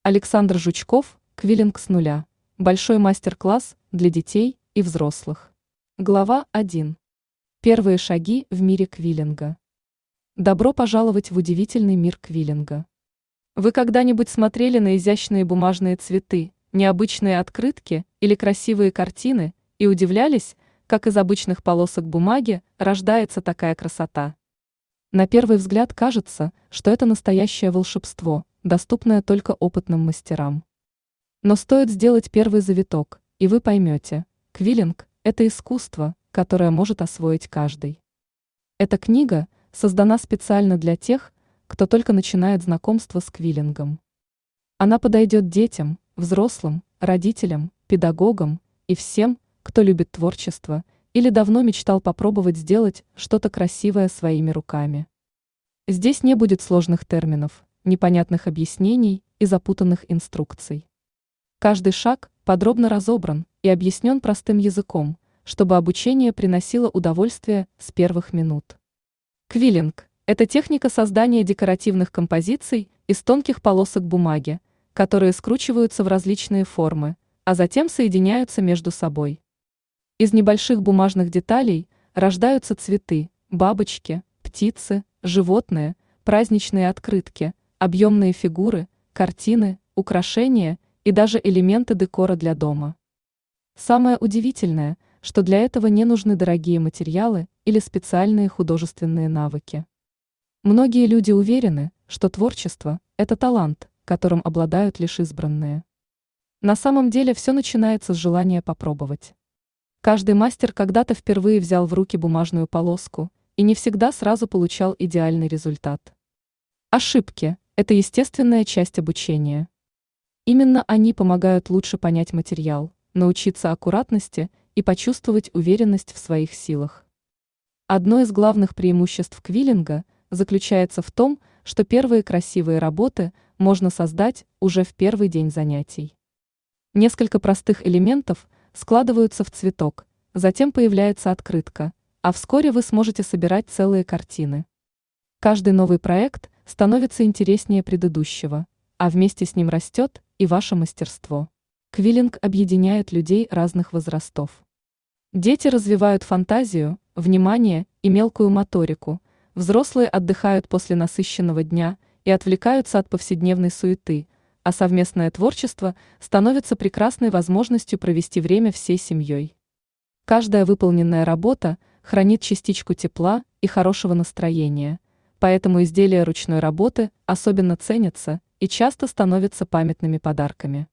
Александр Жучков, квиллинг с нуля. Большой мастер-класс для детей и взрослых. Глава 1. Первые шаги в мире квиллинга. Добро пожаловать в удивительный мир квиллинга. Вы когда-нибудь смотрели на изящные бумажные цветы, необычные открытки или красивые картины и удивлялись, как из обычных полосок бумаги рождается такая красота? На первый взгляд кажется, что это настоящее волшебство, доступное только опытным мастерам. Но стоит сделать первый завиток, и вы поймете, квиллинг – это искусство, которое может освоить каждый. Эта книга создана специально для тех, кто только начинает знакомство с квиллингом. Она подойдет детям, взрослым, родителям, педагогам и всем, кто любит творчество или давно мечтал попробовать сделать что-то красивое своими руками. Здесь не будет сложных терминов, непонятных объяснений и запутанных инструкций. Каждый шаг подробно разобран и объяснен простым языком, чтобы обучение приносило удовольствие с первых минут. Квиллинг – это техника создания декоративных композиций из тонких полосок бумаги, которые скручиваются в различные формы, а затем соединяются между собой. Из небольших бумажных деталей рождаются цветы, бабочки, птицы, животные, праздничные открытки, объемные фигуры, картины, украшения и даже элементы декора для дома. Самое удивительное, что для этого не нужны дорогие материалы или специальные художественные навыки. Многие люди уверены, что творчество – это талант, которым обладают лишь избранные. На самом деле все начинается с желания попробовать. Каждый мастер когда-то впервые взял в руки бумажную полоску и не всегда сразу получал идеальный результат. Ошибки – это естественная часть обучения. Именно они помогают лучше понять материал, научиться аккуратности и почувствовать уверенность в своих силах. Одно из главных преимуществ квиллинга заключается в том, что первые красивые работы можно создать уже в первый день занятий. Несколько простых элементов складываются в цветок, затем появляется открытка, а вскоре вы сможете собирать целые картины. Каждый новый проект становится интереснее предыдущего, а вместе с ним растет и ваше мастерство. Квиллинг объединяет людей разных возрастов. Дети развивают фантазию, внимание и мелкую моторику, взрослые отдыхают после насыщенного дня и отвлекаются от повседневной суеты, а совместное творчество становится прекрасной возможностью провести время всей семьей. Каждая выполненная работа хранит частичку тепла и хорошего настроения, поэтому изделия ручной работы особенно ценятся и часто становятся памятными подарками.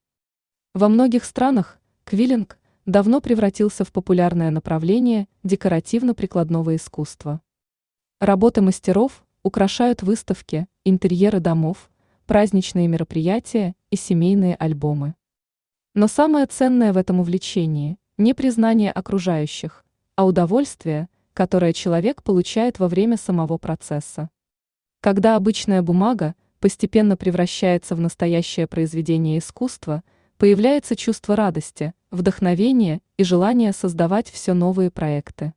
Во многих странах квиллинг давно превратился в популярное направление декоративно-прикладного искусства. Работы мастеров украшают выставки, интерьеры домов, праздничные мероприятия и семейные альбомы. Но самое ценное в этом увлечении – не признание окружающих, а удовольствие, которое человек получает во время самого процесса. Когда обычная бумага постепенно превращается в настоящее произведение искусства, появляется чувство радости, вдохновения и желания создавать все новые проекты.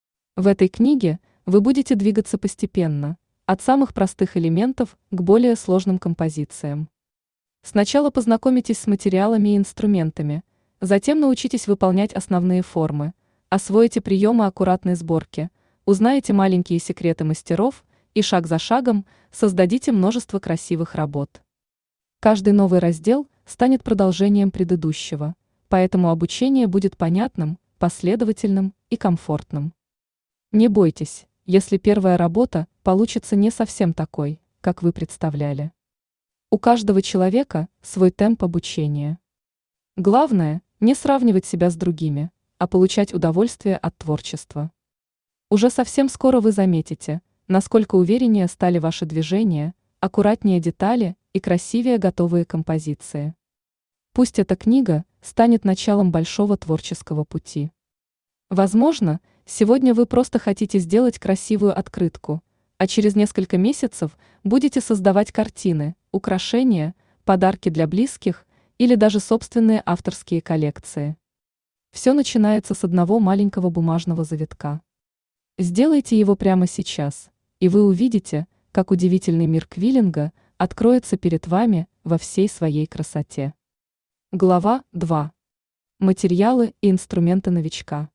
В этой книге вы будете двигаться постепенно, от самых простых элементов к более сложным композициям. Сначала познакомитесь с материалами и инструментами, затем научитесь выполнять основные формы, освоите приемы аккуратной сборки, узнаете маленькие секреты мастеров и шаг за шагом создадите множество красивых работ. Каждый новый раздел станет продолжением предыдущего, поэтому обучение будет понятным, последовательным и комфортным. Не бойтесь, если первая работа получится не совсем такой, как вы представляли. У каждого человека свой темп обучения. Главное – не сравнивать себя с другими, а получать удовольствие от творчества. Уже совсем скоро вы заметите, насколько увереннее стали ваши движения, аккуратнее детали и красивее готовые композиции. Пусть эта книга станет началом большого творческого пути. Возможно, сегодня вы просто хотите сделать красивую открытку, а через несколько месяцев будете создавать картины, украшения, подарки для близких или даже собственные авторские коллекции. Все начинается с одного маленького бумажного завитка. Сделайте его прямо сейчас, и вы увидите, как удивительный мир квиллинга откроется перед вами во всей своей красоте. Глава 2. Материалы и инструменты новичка.